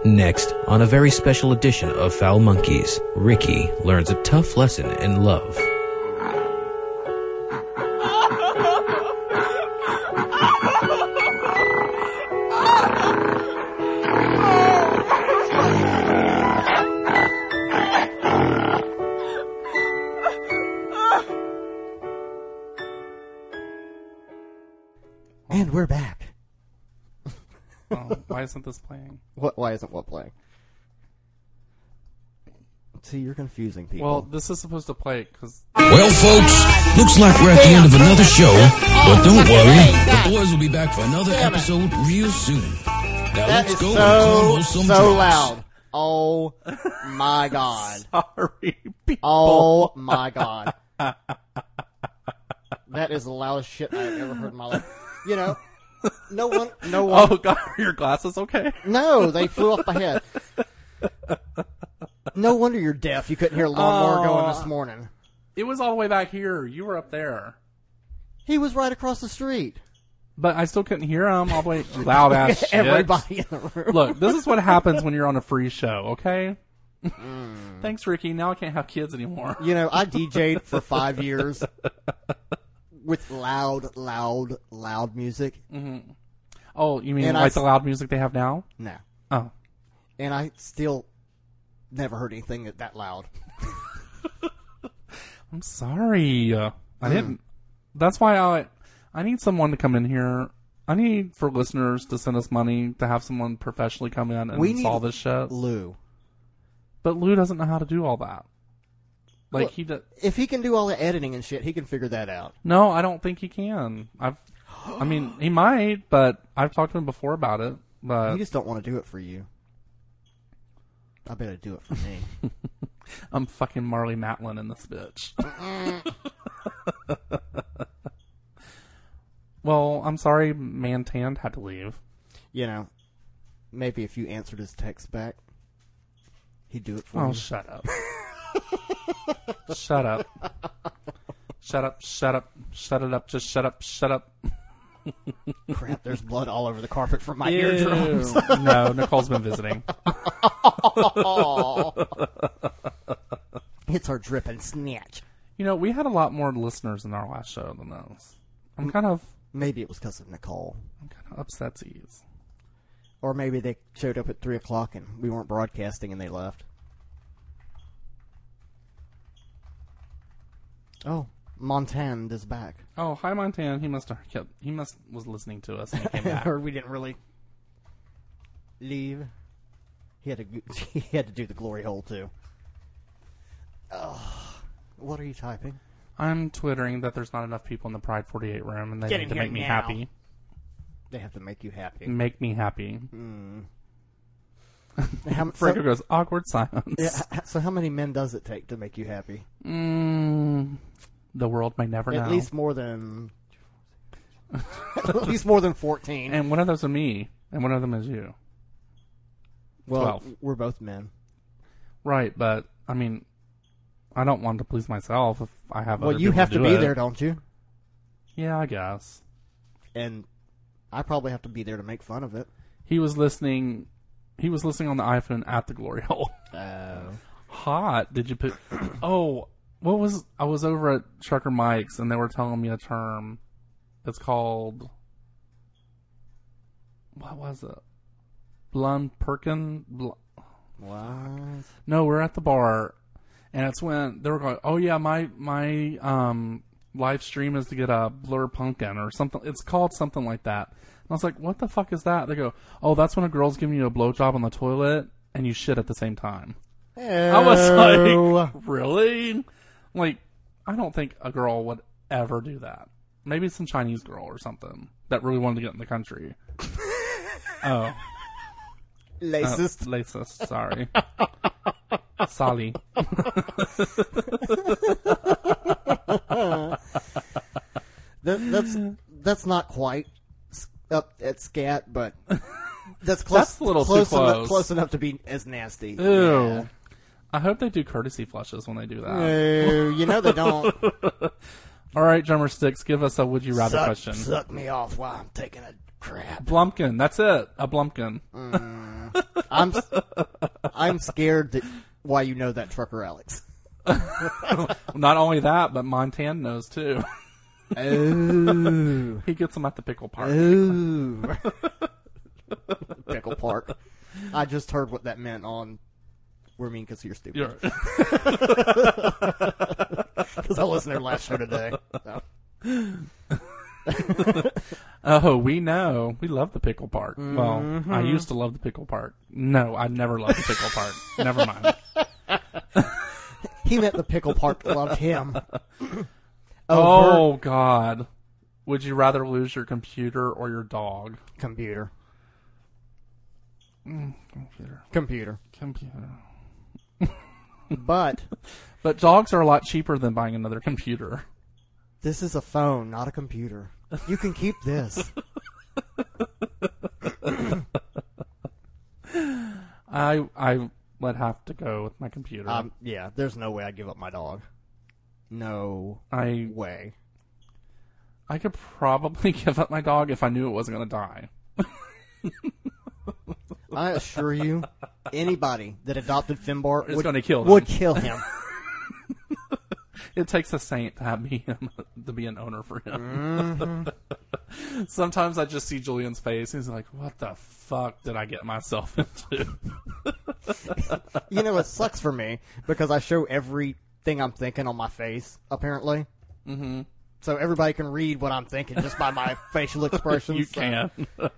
Next, on a very special edition of Foul Monkeys, Ricky learns a tough lesson in love. And we're back. Oh, why isn't this playing? Why isn't what playing? See, you're confusing people. Well, this is supposed to play because... Well, folks, looks like we're at the end of another show, but don't worry, the boys will be back for another episode real soon. Now that let's is go and combo some so drums. loud. Oh my god. Sorry, people. Oh my god. That is the loudest shit I've ever heard in my life. You know, no one. Oh god, are your glasses okay? No, they flew off my head. No wonder you're deaf. You couldn't hear lawnmower going this morning. It was all the way back here. You were up there. He was right across the street. But I still couldn't hear him all the way. Loud ass shit. Everybody in the room. Look, this is what happens when you're on a free show, okay? Thanks, Ricky. Now I can't have kids anymore. You know, I DJ'd for 5 years with loud music. Mm-hmm. Oh, you mean And like the loud music they have now? No. Oh. And I still never heard anything that loud. I'm sorry. I didn't. That's why I need someone to come in here. I need for listeners to send us money to have someone professionally come in and install this shit. Lou. But Lou doesn't know how to do all that. Like well, if he can do all the editing and shit, he can figure that out. No, I don't think he can. I mean, he might, but I've talked to him before about it. But you just don't want to do it for you. I better do it for me. I'm fucking Marley Matlin in this bitch. Well, I'm sorry Mantand had to leave. You know, maybe if you answered his text back, he'd do it for you. Oh, shut up. Shut up. Shut up, shut up, shut it up, just shut up. Crap, there's blood all over the carpet from my eardrums. No, Nicole's been visiting. It's our drip and snatch. You know, we had a lot more listeners in our last show than those. I'm kind of... Maybe it was because of Nicole. I'm kind of upset-sies. Or maybe they showed up at 3 o'clock and we weren't broadcasting and they left. Oh, Montand is back. Oh, hi, Montan. He was listening to us and he came back. Or we didn't really leave. He had to do the glory hole too. What are you typing? I'm twittering that there's not enough people in the Pride 48 room and they need to make me happy. They have to make you happy. Make me happy. Franco goes, awkward silence. Yeah, so how many men does it take to make you happy? The world may never know. At least more than 14. And one of those are me, and one of them is you. Well, 12. We're both men. Right, but, I mean, I don't want to please myself if I have other Well, you people have to do be it. there, don't you? Yeah, I guess. And I probably have to be there to make fun of it. He was listening on the iPhone at the glory hole. Hot. Did you put... Oh, I was over at Trucker Mike's and they were telling me a term. It's called... What was it? Blunperkin? What? No, we're at the bar and it's when they were going, oh yeah, my live stream is to get a blur pumpkin or something. It's called something like that. And I was like, what the fuck is that? They go, oh, that's when a girl's giving you a blowjob on the toilet and you shit at the same time. Ew. I was like, really? Like, I don't think a girl would ever do that. Maybe some Chinese girl or something that really wanted to get in the country. Oh. Racist. Racist, sorry. Sally. That's not quite up at scat, but that's close. That's a little too close. Close enough to be as nasty. Ew. Yeah. I hope they do courtesy flushes when they do that. No, you know they don't. All right, Drummer Sticks, give us a would you rather question. Suck me off while I'm taking a crap. Blumpkin, that's it. A Blumpkin. I'm scared that why you know that trucker Alex. Not only that, but Montana knows too. Oh. He gets them at the pickle park. Ooh. Pickle Park. I just heard what that meant on We're Mean Because You're Stupid. Because I listened to their last show today. So. Oh, we know. We love the pickle park. Mm-hmm. Well, I used to love the pickle park. No, I never loved the pickle park. Never mind. He meant the pickle park loved him. Oh, God. Would you rather lose your computer or your dog? Computer. Computer. But dogs are a lot cheaper than buying another computer. This is a phone, not a computer. You can keep this. I would have to go with my computer. Yeah, there's no way I'd give up my dog. No way. I could probably give up my dog if I knew it wasn't going to die. I assure you, anybody that adopted Finbar would kill him. It takes a saint to have to be an owner for him. Mm-hmm. Sometimes I just see Julian's face. He's like, "What the fuck did I get myself into?" You know, it sucks for me because I show everything I'm thinking on my face. Apparently, mm-hmm. So everybody can read what I'm thinking just by my facial expressions. You can.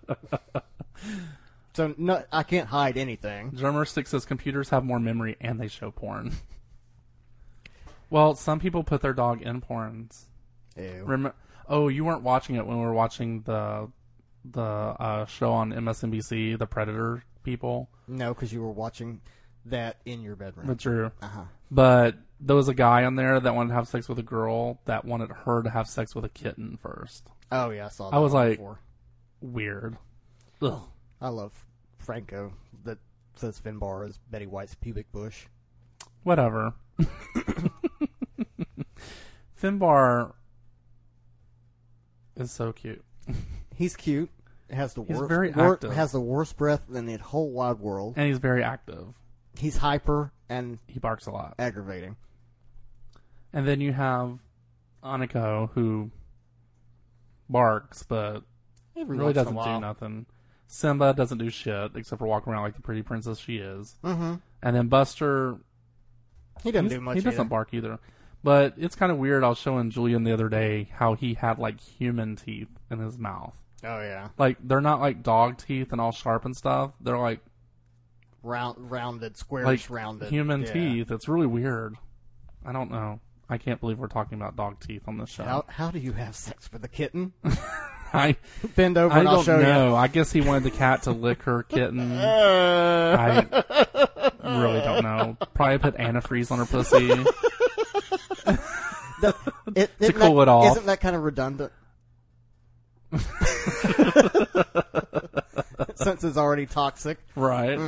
So no, I can't hide anything. Drummerstick says computers have more memory and they show porn. Well, some people put their dog in porns. Ew. You weren't watching it when we were watching the show on MSNBC, The Predator people. No, because you were watching that in your bedroom. That's true. Uh-huh. But there was a guy on there that wanted to have sex with a girl that wanted her to have sex with a kitten first. Oh, yeah, I saw that. I was like, before. Weird. Ugh. I love Franco that says Finbar is Betty White's pubic bush. Whatever. Finbar is so cute. He's cute. Has the he's very active. Has the worst breath in the whole wide world. And he's very active. He's hyper and he barks a lot. Aggravating. And then you have Aniko, who barks, but really doesn't do nothing. Simba doesn't do shit except for walk around like the pretty princess she is. Mm-hmm. And then Buster, he doesn't do much. He doesn't bark either. But it's kind of weird. I was showing Julian the other day how he had like human teeth in his mouth. Oh yeah. Like they're not like dog teeth and all sharp and stuff. They're like rounded, squarish, rounded human teeth. It's really weird. I don't know. I can't believe we're talking about dog teeth on this show. How do you have sex with a kitten? I bend over and I'll show you. I guess he wanted the cat to lick her kitten. I really don't know. Probably put antifreeze on her pussy. To cool it off. Isn't that kind of redundant? Since it's already toxic. Right.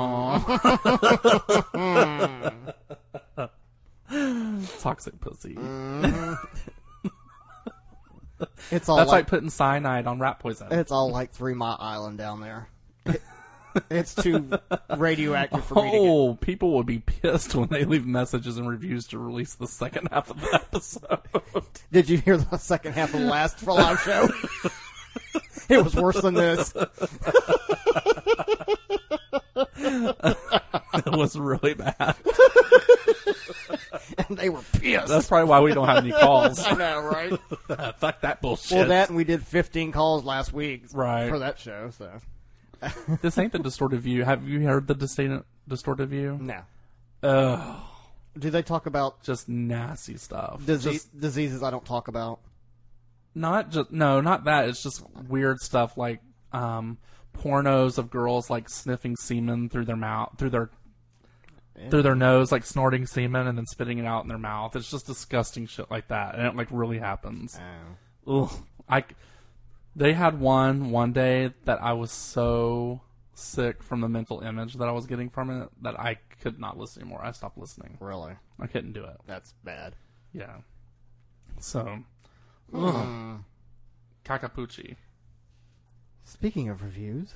Toxic pussy. It's all That's like putting cyanide on rat poison. It's all like 3 Mile Island down there. It's too radioactive for me to get. People would be pissed when they leave messages and reviews to release the second half of the episode. Did you hear the second half of the last live show? It was worse than this. It was really bad. And they were pissed. That's probably why we don't have any calls. I know, right? Fuck that bullshit. Well, that and we did 15 calls last week right. for that show, so. This ain't the distorted view. Have you heard the distorted view? No. Ugh. Do they talk about just nasty stuff? Diseases I don't talk about? Not that. It's just weird stuff like pornos of girls like sniffing semen through their mouth, through their nose, like snorting semen and then spitting it out in their mouth. It's just disgusting shit like that, and it like really happens. Oh. Ugh. They had one day that I was so sick from the mental image that I was getting from it that I could not listen anymore. I stopped listening. Really? I couldn't do it. That's bad. Yeah. So, Kakapuchi. Speaking of reviews,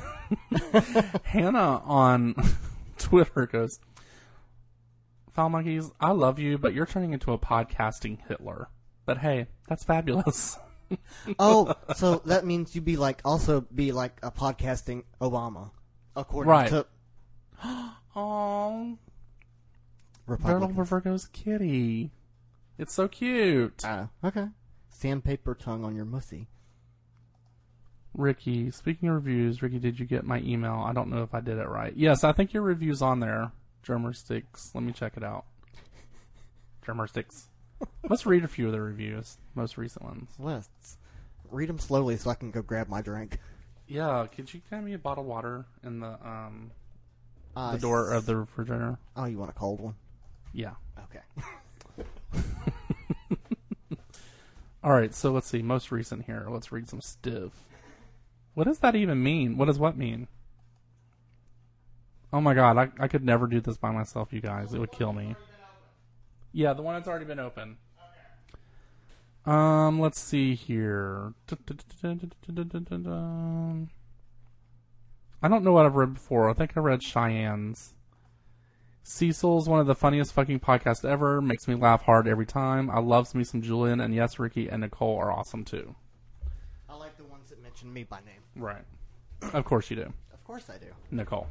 Hannah on Twitter goes, Foul Monkeys, I love you, but you're turning into a podcasting Hitler. But hey, that's fabulous. oh, so that means you'd also be like a podcasting Obama, according to Oh, Republicans. Colonel Virgo's kitty. It's so cute. Okay. Sandpaper tongue on your mussy. Ricky, speaking of reviews, Ricky, did you get my email? I don't know if I did it right. Yes, I think your review's on there. Drummer Sticks. Let me check it out. Drummer Sticks. Let's read a few of the reviews, most recent ones. Let's read them slowly so I can go grab my drink. Yeah, could you get me a bottle of water in the door of the refrigerator? Oh, you want a cold one? Yeah. Okay. All right, so let's see. Most recent here. Let's read some stuff. What does that even mean? What does what mean? Oh my god, I could never do this by myself, you guys. It would kill me. Yeah, the one that's already been open. Let's see here. I don't know what I've read before. I think I read Cheyenne's. Cecil's one of the funniest fucking podcasts ever. Makes me laugh hard every time. I love me some Julian, and yes, Ricky and Nicole are awesome too. I like the ones that mention me by name. Right. Of course you do. Of course I do. Nicole.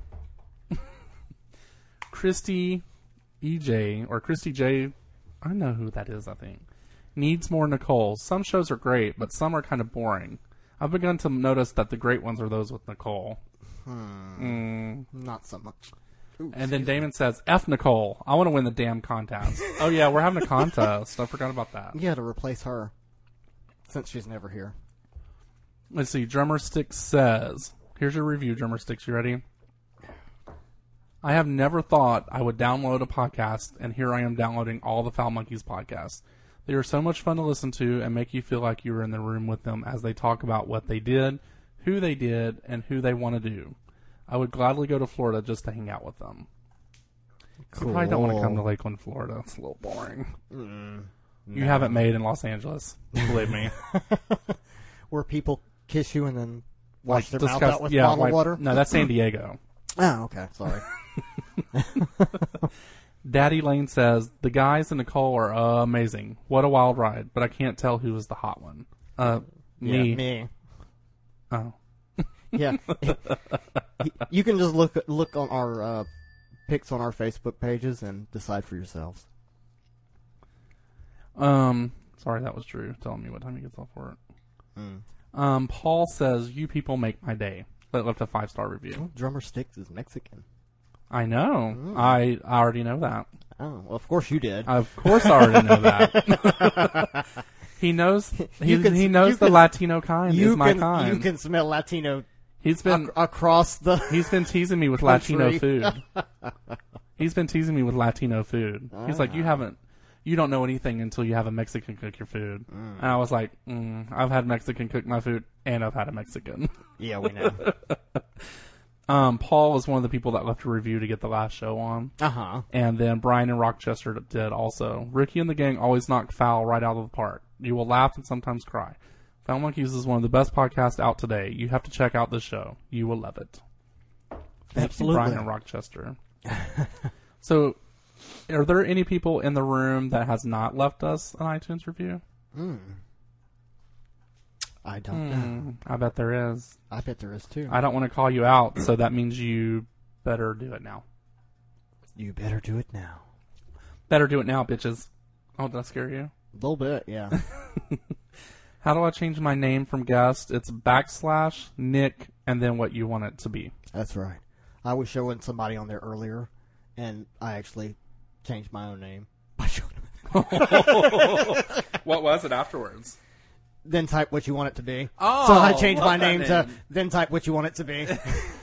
Christy EJ, or Christy J, I know who that is, I think. Needs more Nicole. Some shows are great, but some are kind of boring. I've begun to notice that the great ones are those with Nicole. Not so much. Ooh, and then Damon says, F Nicole. I want to win the damn contest. Oh yeah, we're having a contest. I forgot about that. Yeah, to replace her. Since she's never here. Let's see. Drummer Sticks says, here's your review, Drummer Sticks. You ready? I have never thought I would download a podcast, and here I am downloading all the Foul Monkeys podcasts. They are so much fun to listen to and make you feel like you were in the room with them as they talk about what they did, who they did, and who they want to do. I would gladly go to Florida just to hang out with them. Cool. You probably don't want to come to Lakeland, Florida. It's a little boring. You have it made in Los Angeles. Believe me. Where people kiss you and then wash their mouth disgust- out with yeah, bottled water? No, that's San Diego. Oh, okay. Sorry. Daddy Lane says, the guys in Nicole are amazing. What a wild ride, but I can't tell who was the hot one. Me. Yeah, me. Oh. Yeah. You can just look on our pics on our Facebook pages and decide for yourselves. Sorry, that was Drew telling me what time he gets off work. Paul says, you people make my day. That left a 5-star review. Oh, Drummer Sticks is Mexican. I know. I already know that. Oh, well, of course you did. Of course I already know that. He knows he knows the Latino kind is my kind. You can smell Latino He's been across the He's been teasing me with country. Latino food. He's been teasing me with Latino food. He's like, you don't know anything until you have a Mexican cook your food. And I was like, I've had Mexican cook my food, and I've had a Mexican. Yeah, we know. Paul was one of the people that left a review to get the last show on. Uh-huh. And then Brian and Rochester did also. Ricky and the gang always knock Foul right out of the park. You will laugh and sometimes cry. Foul Monkeys is one of the best podcasts out today. You have to check out this show. You will love it. Thank Absolutely. you, Brian and Rochester. So, are there any people in the room that has not left us an iTunes review? I don't know. I bet there is. I bet there is too. I don't want to call you out, so that means you better do it now. You better do it now. Better do it now, bitches. Oh, did that scare you? A little bit, yeah. How do I change my name from guest? It's / Nick and then what you want it to be. That's right. I was showing somebody on there earlier, and I actually changed my own name by showing them. What was it afterwards? Then type what you want it to be. Oh, so I changed my love that name to name. then type what you want it to be.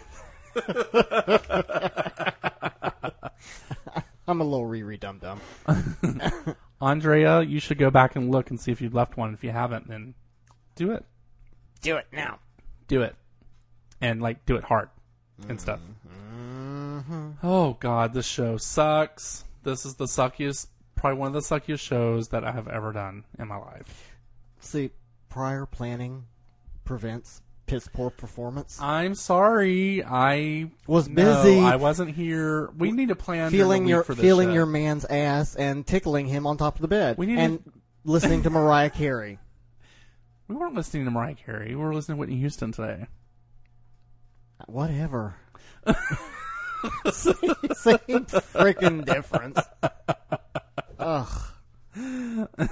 I'm a little dum-dum. Andrea, you should go back and look and see if you've left one. If you haven't, then do it. Do it now. Do it. And, do it hard and stuff. Oh, God, this show sucks. This is the suckiest, probably one of the suckiest shows that I have ever done in my life. See, prior planning prevents piss poor performance. I'm sorry. I Was busy. I wasn't here. We need to plan Feeling during the week for this feeling shit. your man's ass and tickling him on top of the bed. We need and listening to Mariah Carey. We weren't listening to Mariah Carey. We were listening to Whitney Houston today. Whatever. Same freaking difference. Ugh.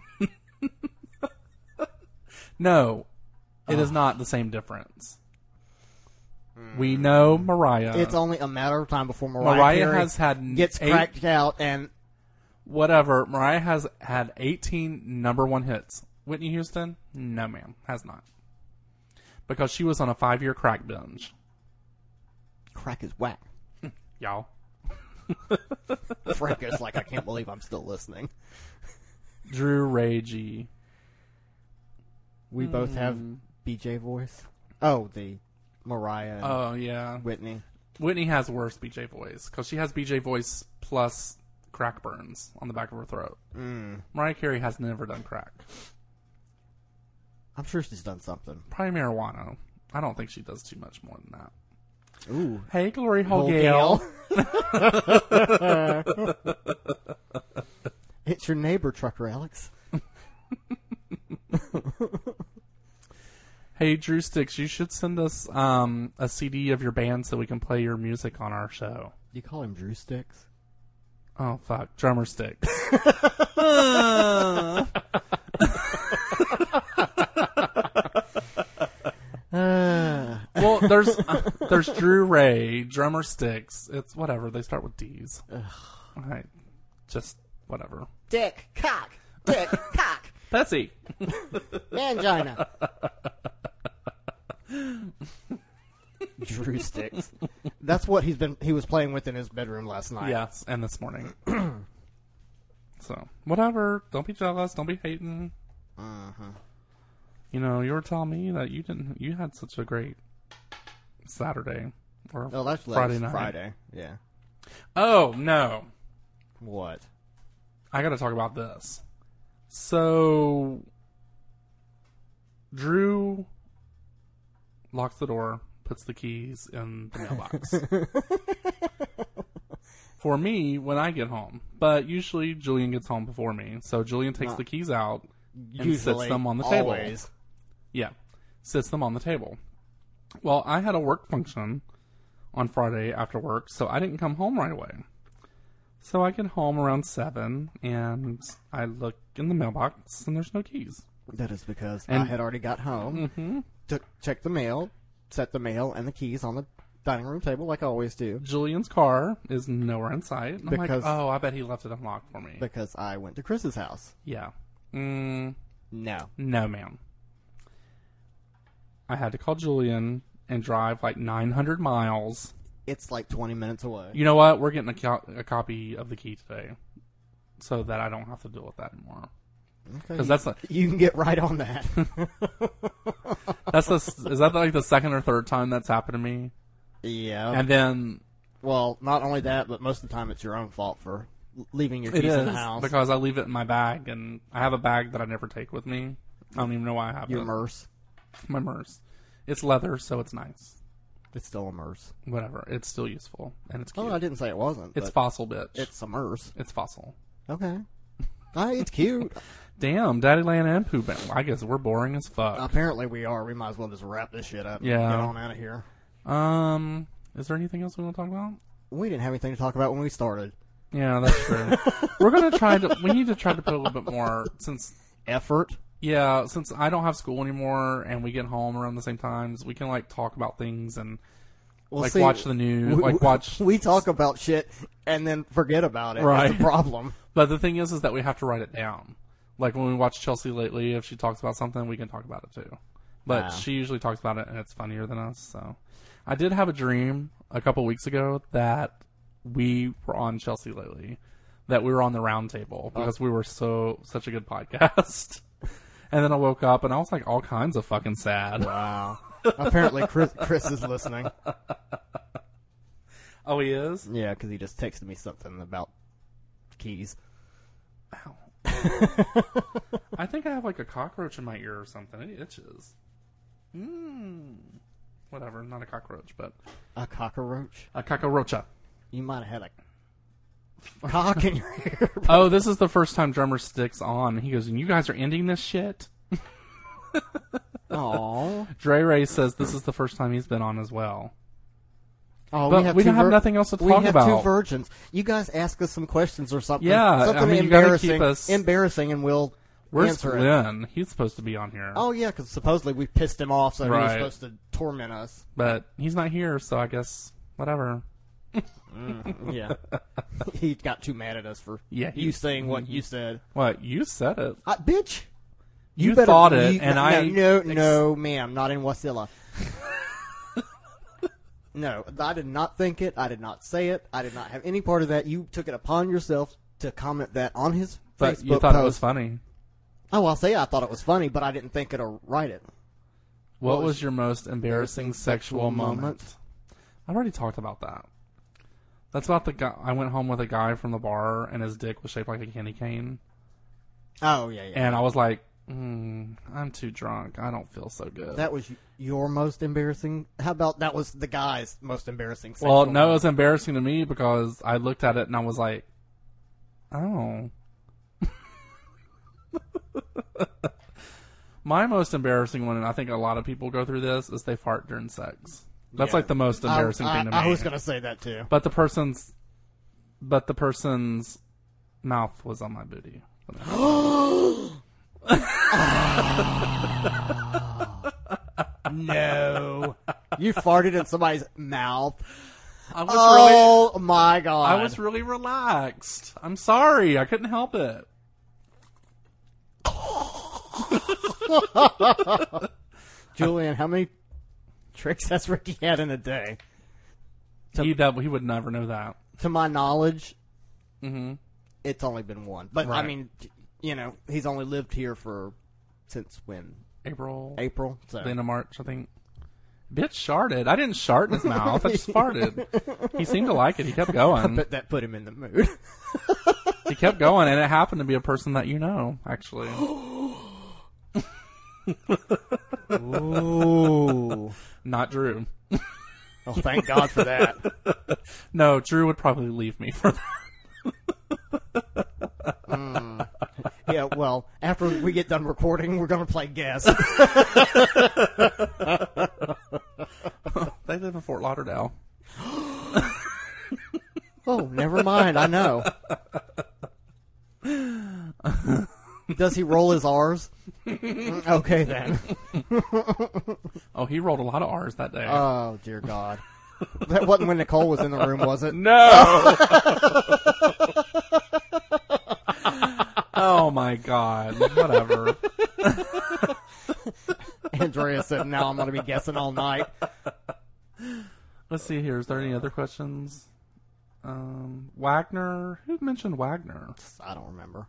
No, it is not the same difference. We know Mariah. It's only a matter of time before Mariah Carey has had gets cracked out and whatever. Mariah has had 18 number one hits. Whitney Houston, no ma'am, has not. Because she was on a 5-year crack binge. crack is whack. Y'all. Franco's like, I can't believe I'm still listening. Drew Ragey. We both have BJ voice. Oh, the Mariah and Oh, yeah. Whitney. Whitney has worse BJ voice because she has BJ voice plus crack burns on the back of her throat. Mariah Carey has never done crack. I'm sure she's done something. Probably marijuana. I don't think she does too much more than that. Ooh. Hey, Glory Hole Gale. It's your neighbor, Trucker Alex. Hey, Drew Sticks, you should send us a CD of your band so we can play your music on our show. You call him Drew Sticks? Oh, fuck. Drummer Sticks. Well, there's Drew Ray, Drummer Sticks. It's whatever. They start with D's. All right. Just whatever. Dick, cock, Betsy. mangina. Drew Sticks. That's what he was playing with in his bedroom last night. Yes, and this morning. So, whatever. Don't be jealous. Don't be hating. You know, you were telling me that you had such a great Saturday or Oh, that's Friday night. Friday. Yeah. Oh, no. What? I got to talk about this. So, Drew locks the door, puts the keys in the mailbox. For me, when I get home. But usually Julian gets home before me. So Julian takes the keys out and sits them on the table. Always. Yeah. Sits them on the table. Well, I had a work function on Friday after work, so I didn't come home right away. So I get home around 7, and I look in the mailbox, and there's no keys. That is because I had already got home, checked the mail, set the mail and the keys on the dining room table like I always do. Julian's car is nowhere in sight. And I'm Because- like, oh, I bet he left it unlocked for me. Because I went to Chris's house. Yeah. No. No, ma'am. I had to call Julian and drive like 900 miles. It's like 20 minutes away. You know what? We're getting a copy of the key today so that I don't have to deal with that anymore. Okay, That's like, you can get right on that. is that like the second or third time that's happened to me? Yeah. And then Well, not only that, but most of the time it's your own fault for leaving your it keys is in the house. because I leave it in my bag, and I have a bag that I never take with me. I don't even know why I have Your it. Merce. My Merce. It's leather, so it's nice. It's still a Merce. Whatever. It's still useful, and it's cute. Oh, I didn't say it wasn't. It's but fossil, bitch. It's a Merce. It's fossil. Okay. It's cute. Damn, Daddy Land and Pooh Bear. I guess we're boring as fuck. Apparently we are. We might as well just wrap this shit up. Yeah. And get on out of here. Is there anything else we want to talk about? We didn't have anything to talk about when we started. Yeah, that's true. We're gonna we need to try to put a little bit more since Effort. I don't have school anymore and we get home around the same times, we can like talk about things and Well, like see, watch the news, watch. We talk about shit and then forget about it. Right. That's the problem. But the thing is that we have to write it down. Like when we watch Chelsea lately, if she talks about something, we can talk about it too. But Wow. she usually talks about it and it's funnier than us. So I did have a dream a couple weeks ago that we were on Chelsea lately, that we were on the round table because we were such a good podcast. And then I woke up and I was like all kinds of fucking sad. Wow. Apparently Chris is listening. Oh, he is? Yeah, because he just texted me something about keys. I think I have like a cockroach in my ear or something. It itches. Whatever, not a cockroach, but A cockroach? a cockroacha. You might have had a cock in your ear. Oh, this is the first time Drummer Stick's on. He goes, and you guys are ending this shit? Aww. Dre Ray says this is the first time he's been on as well. Oh, But we don't have nothing else to talk We have about. two virgins. You guys ask us some questions or something. Yeah, something I mean, you gotta keep embarrassing, and we'll Where's answer it. Glenn? He's supposed to be on here. Oh yeah, because supposedly we pissed him off, so he was Right. supposed to torment us. But he's not here, so I guess whatever. Yeah, he got too mad at us for Yeah, you saying what you said. What? You said it. Bitch, You better- thought it, and no, ma'am, not in Wasilla. No, I did not think it. I did not say it. I did not have any part of that. You took it upon yourself to comment that on his But Facebook you thought post. it was funny. Oh, I'll say I thought it was funny, but I didn't think it or write it. What was your most embarrassing sexual moment? I've already talked about that. That's about the guy. I went home with a guy from the bar, and his dick was shaped like a candy cane. Oh, yeah. And I was like, I'm too drunk. I don't feel so good. That was your most embarrassing? How about that was the guy's most embarrassing sexual Well, no, it moment? was embarrassing to me because I looked at it and I was like, oh. My most embarrassing one, and I think a lot of people go through this, is they fart during sex. That's Yeah. like the most embarrassing thing to me. I was going to say that too. But the person's mouth was on my booty. No. You farted in somebody's mouth. I was Oh, my God. I was really relaxed. I'm sorry, I couldn't help it. Julian, how many tricks has Ricky had in a day? He would never know that. To my knowledge, Mm-hmm. it's only been one. But, I Right. mean, he's only lived here since when? April, So. the end of March, I think. Bitch sharted. I didn't shart in his mouth. I just farted. He seemed to like it. He kept going. But that put him in the mood. He kept going, and it happened to be a person that you know, actually. Ooh. Not Drew. Oh, thank God for that. No, Drew would probably leave me for that. Yeah, well, after we get done recording, we're going to play guess. They live in Fort Lauderdale. Oh, never mind. I know. Does he roll his R's? Okay, then. Oh, he rolled a lot of R's that day. Oh, dear God. That wasn't when Nicole was in the room, was it? No! Oh, my God. Whatever. Andrea said, now I'm going to be guessing all night. Let's see here. Is there any other questions? Wagner? Who mentioned Wagner? I don't remember.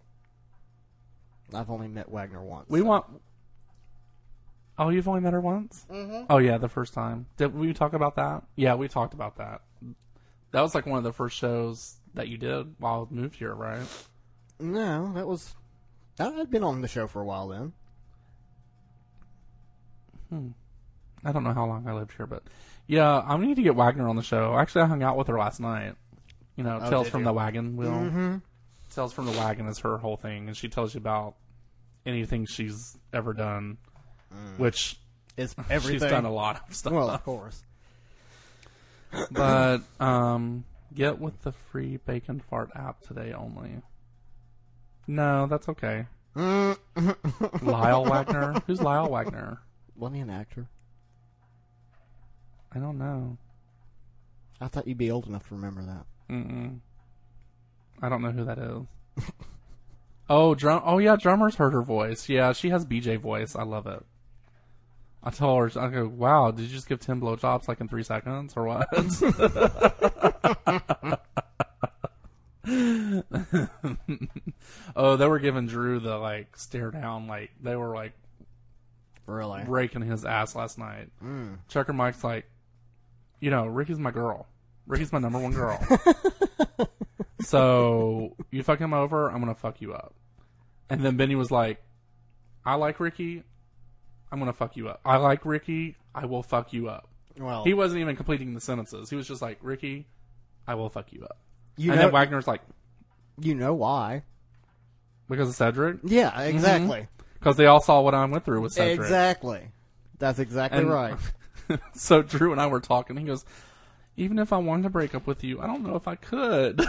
I've only met Wagner once. We want... Oh, you've only met her once? Mm-hmm. Oh, yeah, the first time. Did we talk about that? Yeah, we talked about that. That was like one of the first shows that you did while you moved here, right? No, that was... I'd been on the show for a while then. I don't know how long I lived here, but... Yeah, I need to get Wagner on the show. Actually, I hung out with her last night. You know, Tales did from you? the Wagon Wheel. Mm-hmm. Tales from the Wagon is her whole thing, and she tells you about anything she's ever done, which Is everything... she's done a lot of stuff. Well, of course. But get with the free Bacon Fart app today only. No, that's okay. Lyle Wagner? Who's Lyle Wagner? Wasn't he an actor? I don't know. I thought you'd be old enough to remember that. Mm-mm. I don't know who that is. Oh, yeah, Drummer's heard her voice. Yeah, she has BJ voice. I love it. I told her, I go, wow, did you just give 10 blowjobs like in 3 seconds or what? Oh, they were giving Drew the like stare down, like they were like Really? raking his ass last night. Chucker Mike's like, you know, Ricky's my girl. Ricky's my number one girl. So you fuck him over, I'm gonna fuck you up. And then Benny was like, I like Ricky, I'm going to fuck you up. I like Ricky. I will fuck you up. Well, He wasn't even completing the sentences. He was just like, Ricky, I will fuck you up. you And know, then Wagner's like, you know why? because of Cedric? Yeah, exactly. Because they all saw what I went through with Cedric. Exactly. That's exactly And- right. So Drew and I were talking. He goes, even if I wanted to break up with you, I don't know if I could.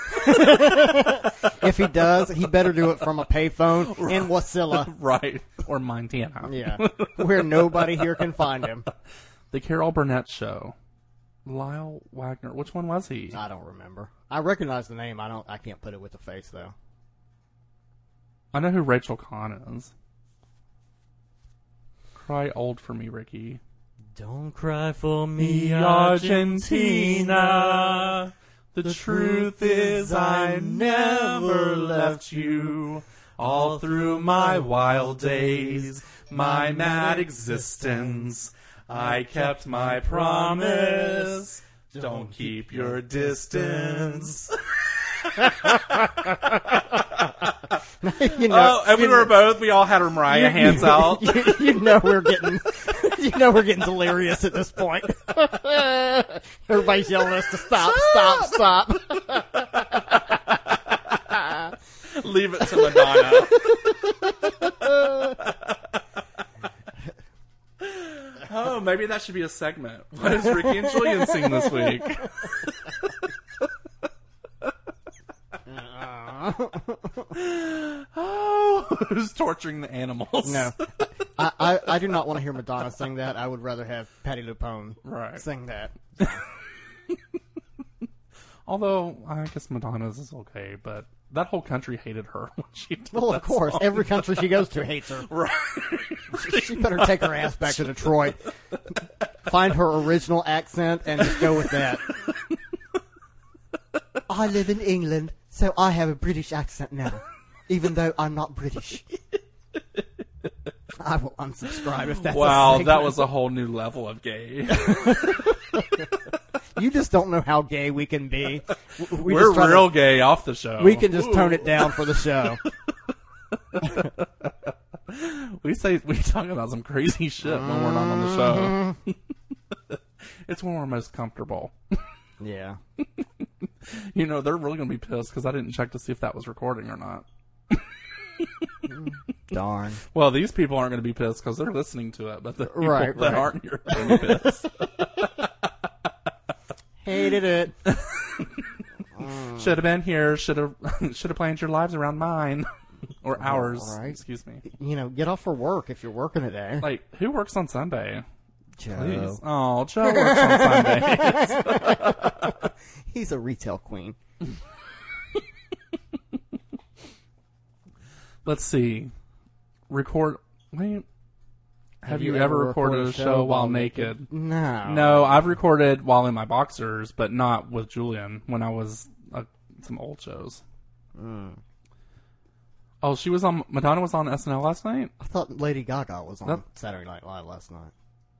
If he does, he better do it from a payphone in Wasilla. Right. Or Montana. Yeah, where nobody here can find him. The Carol Burnett Show. Lyle Wagner. Which one was he? I don't remember. I recognize the name. I can't put it with the face though. I know who Rachel Kahn is. Cry old for me, Ricky. Don't cry for Me, Argentina. The truth is I never left you. All through my wild days, my mad existence, I kept my promise. Don't keep your distance. You know, And we all had our Mariah hands out. you know we're getting delirious at this point. Everybody's yelling at us to stop. Leave it to Madonna. Oh, maybe that should be a segment. What is Ricky and Julian sing this week? Oh, who's torturing the animals? No, I do not want to hear Madonna sing that. I would rather have Patti LuPone sing that. Although, I guess Madonna's is okay, but that whole country hated her when she did Well, that of course, song. every country she goes to hates her. Right. She better take her ass back to Detroit, find her original accent, and just go with that. I live in England, so I have a British accent now, even though I'm not British. I will unsubscribe if that's Wow, a that segment. was a whole new level of gay. You just don't know how gay we can be. We're just try to- real gay off the show. We can just tone it down for the show. We talk about some crazy shit when we're not on the show. It's when we're most comfortable. Yeah. You know, they're really going to be pissed because I didn't check to see if that was recording or not. Darn. Well, these people aren't going to be pissed because they're listening to it, but the people Right, that right. aren't here are going to be pissed. Hated it. Should have been here. Should have planned your lives around mine or ours. right. Excuse me. You know, get off for work if you're working today. Like, who works on Sunday? Joe. Please. Oh, Joe works on Sundays. He's a retail queen. Let's see. Record. Wait. Have you ever recorded a show while naked? No. No, I've recorded while in my boxers, but not with Julian when I was some old shows. Oh, Madonna was on SNL last night? I thought Lady Gaga was on That- Saturday Night Live last night.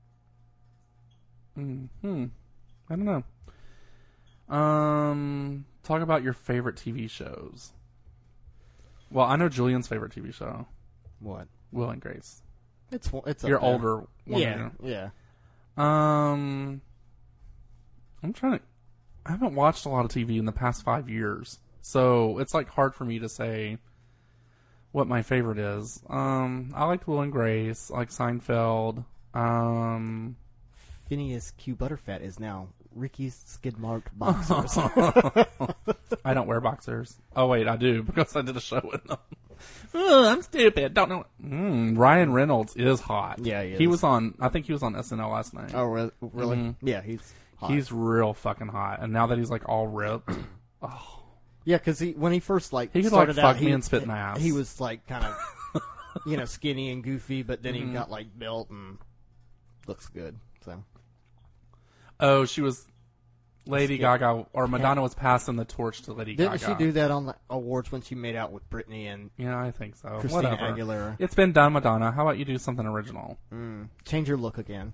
I don't know. Talk about your favorite TV shows. Well, I know Julian's favorite TV show, What? Will and Grace. It's up Your there. older one. Yeah, yeah. I'm trying to. I haven't watched a lot of TV in the past 5 years, so it's like hard for me to say what my favorite is. I liked Will and Grace. I like Seinfeld. Phineas Q. Butterfat is now Ricky's skid-marked boxers. I don't wear boxers. Oh wait, I do because I did a show with them. Ugh, I'm stupid. Don't know. Ryan Reynolds is hot. Yeah, he He is. was on. I think he was on SNL last night. Oh, really? Mm-hmm. Yeah, he's hot. He's real fucking hot, and now that he's like all ripped, Yeah, because when he first He could, started like, out, fuck me and spit in my ass. He was like kind of skinny and goofy, but then he got like built and looks good. So oh, she was Lady Gaga, or Madonna was passing the torch to Lady didn't Gaga. she do that on the awards when she made out with Britney and Yeah, I think so. Christina Whatever. Aguilera? It's been done, Madonna. How about you do something original? Change your look again.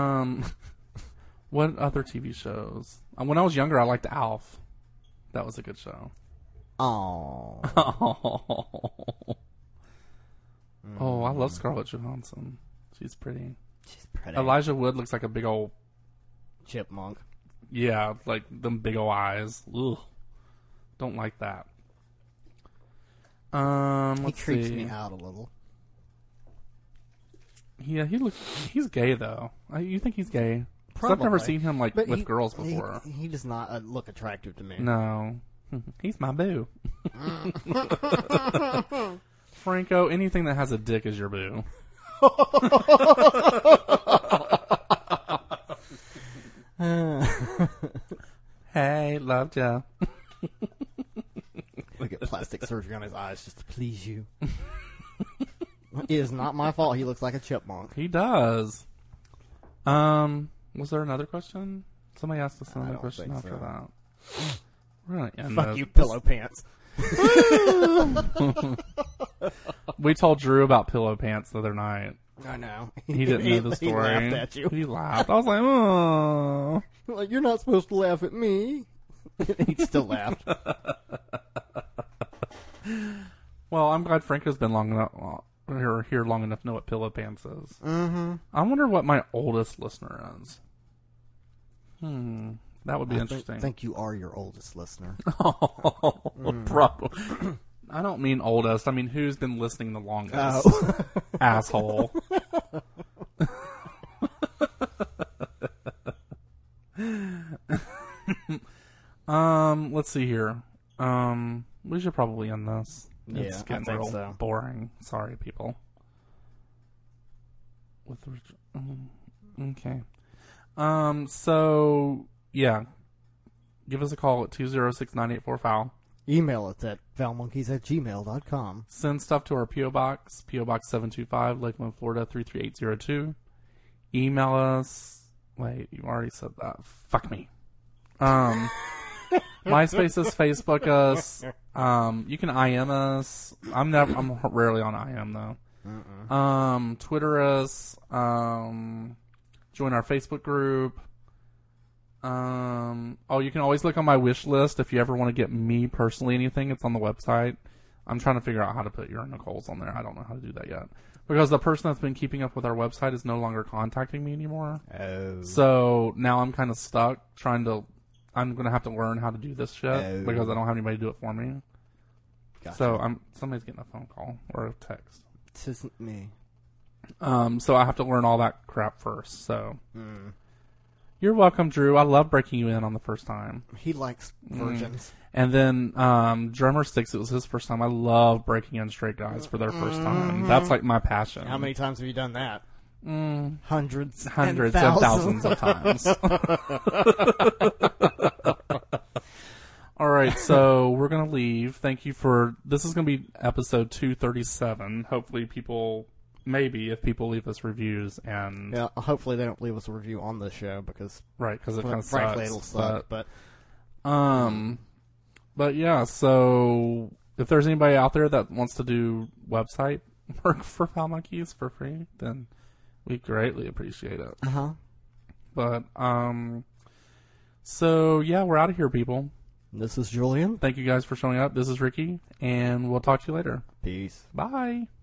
What other TV shows? When I was younger, I liked Alf. That was a good show. Oh, Oh, I love Scarlett Johansson. She's pretty. She's pretty. Elijah Wood looks like a big old... Chipmunk. Yeah, like them big old eyes. Ugh. Don't like that. He Let's creeps see. me out a little. Yeah, he's gay though. You think he's gay? 'Cause I've never Probably. seen him like But with girls before. He does not look attractive to me. No. He's my boo. Franco, anything that has a dick is your boo. Hey, loved ya. We get plastic surgery on his eyes just to please you. It is not my fault. He looks like a chipmunk. He does. Was there another question? Somebody asked us another don't question think after so. that. We're gonna end Fuck this. you, pillow pants. We told Drew about pillow pants the other night. I know. He didn't know the story. He laughed at you. He laughed. I was like, oh. Like, you're not supposed to laugh at me. He still laughed. Well, I'm glad Franco's been here long enough to know what pillow pants is. Mm-hmm. I wonder what my oldest listener is. That would be interesting. I think you are your oldest listener. Probably. I don't mean oldest. I mean who's been listening the longest. Oh. Asshole. Let's see here. We should probably end this. It's Yeah, getting I think real so. boring. Sorry, people. Okay. So yeah, give us a call at 206-984-FOUL. Email us at foulmonkeys@gmail.com. Send stuff to our P.O. Box, P.O. Box 725, Lakeland, Florida 33802. Email us. Wait, you already said that. Fuck me. MySpace us, Facebook us. You can IM us. I'm rarely on IM though. Twitter us. Join our Facebook group. You can always look on my wish list if you ever want to get me personally anything. It's on the website. I'm trying to figure out how to put your Nicole's on there. I don't know how to do that yet. Because the person that's been keeping up with our website is no longer contacting me anymore. Oh. So now I'm kind of stuck I'm going to have to learn how to do this shit Oh. because I don't have anybody to do it for me. Gotcha. So somebody's getting a phone call or a text. This isn't me. So I have to learn all that crap first. So you're welcome, Drew. I love breaking you in on the first time. He likes virgins. And then Drummer Sticks, it was his first time. I love breaking in straight guys for their first time. That's like my passion. How many times have you done that? Hundreds and and thousands of times. All right, so we're going to leave. Thank you for... This is going to be episode 237. Hopefully people... Maybe if people leave us reviews and... Yeah, hopefully they don't leave us a review on this show because... Right, because it kind of frankly, sucks. it'll suck, but... But yeah, so if there's anybody out there that wants to do website work for Foul Monkeys for free, then we greatly appreciate it. Uh-huh. But, so yeah, we're out of here, people. This is Julian. Thank you guys for showing up. This is Ricky, and we'll talk to you later. Peace. Bye.